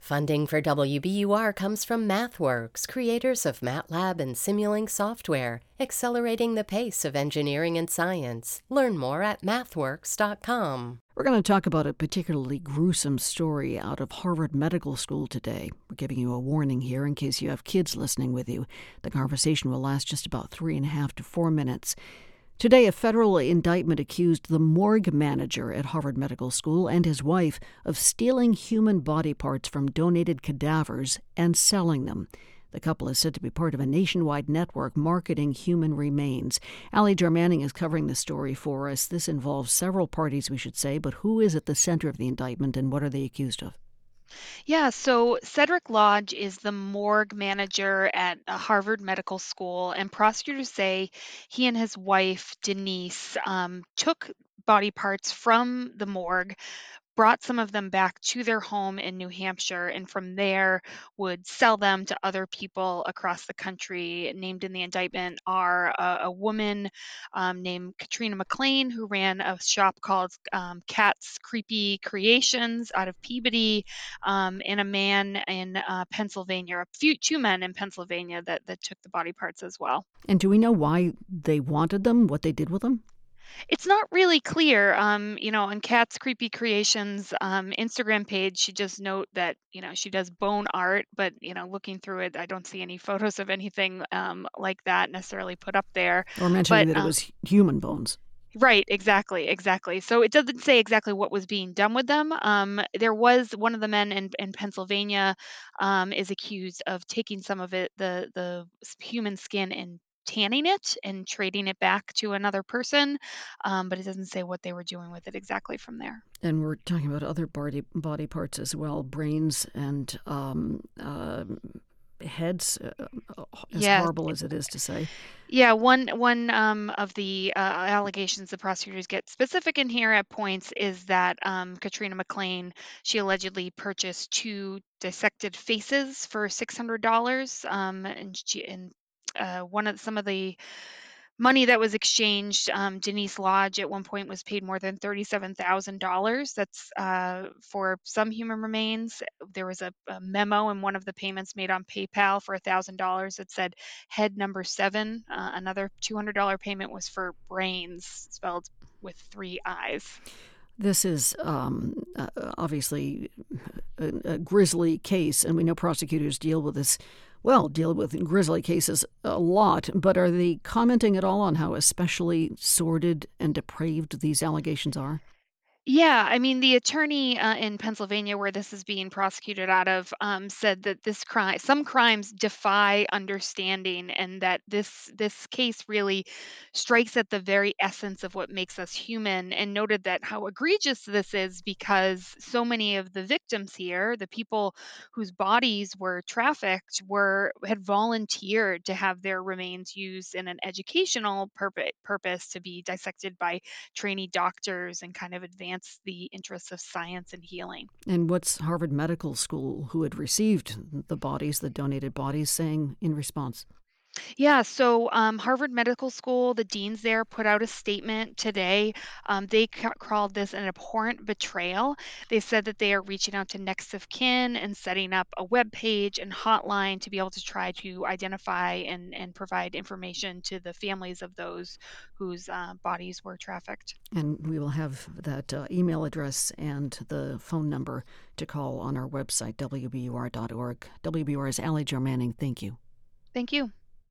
Funding for WBUR comes from MathWorks, creators of MATLAB and Simulink software, accelerating the pace of engineering and science. Learn more at mathworks.com. We're going to talk about a particularly gruesome story out of Harvard Medical School today. We're giving you a warning here in case you have kids listening with you. The conversation will last just about 3.5 to 4 minutes. Today, a federal indictment accused the morgue manager at Harvard Medical School and his wife of stealing human body parts from donated cadavers and selling them. The couple is said to be part of a nationwide network marketing human remains. Ali Jarmanning is covering the story for us. This involves several parties, we should say, but who is at the center of the indictment and what are they accused of? Yeah, so Cedric Lodge is the morgue manager at Harvard Medical School, and prosecutors say he and his wife, Denise, took body parts from the morgue, brought some of them back to their home in New Hampshire, and from there would sell them to other people across the country. Named in the indictment are a woman named Katrina McLean, who ran a shop called Cat's Creepy Creations out of Peabody, and a man in Pennsylvania, two men in Pennsylvania that took the body parts as well. And do we know why they wanted them, what they did with them? It's not really clear. On Kat's Creepy Creations Instagram page, she just note that, she does bone art, but, looking through it, I don't see any photos of anything like that necessarily put up there. Or mentioning But that it was human bones? right, exactly, exactly. So it doesn't say exactly what was being done with them. There was one of the men in Pennsylvania is accused of taking some of it, the human skin, and tanning it and trading it back to another person, but it doesn't say what they were doing with it exactly from there. And we're talking about other body parts as well, brains and heads, as Yes. horrible as it is to say. Yeah, one of the allegations the prosecutors get specific in here at points is that Katrina McLean, she allegedly purchased two dissected faces for $600, and one of some of the money that was exchanged, Denise Lodge at one point was paid more than $37,000. That's for some human remains. There was a memo in one of the payments made on PayPal for $1,000 that said head number 7. Another $200 payment was for brains, spelled with 3 eyes. This is obviously a grisly case, and we know prosecutors deal with grisly cases a lot, but are they commenting at all on how especially sordid and depraved these allegations are? Yeah, I mean, the attorney in Pennsylvania, where this is being prosecuted out of, said that some crimes defy understanding, and that this case really strikes at the very essence of what makes us human. And noted that how egregious this is because so many of the victims here, the people whose bodies were trafficked, had volunteered to have their remains used in an educational purpose to be dissected by trainee doctors and kind of advance the interests of science and healing. And what's Harvard Medical School, who had received the donated bodies, saying in response? Yeah, so Harvard Medical School, the deans there put out a statement today. They called this an abhorrent betrayal. They said that they are reaching out to next of kin and setting up a web page and hotline to be able to try to identify and provide information to the families of those whose bodies were trafficked. And we will have that email address and the phone number to call on our website, WBUR.org. WBUR's Ali Jarmanning, thank you. Thank you.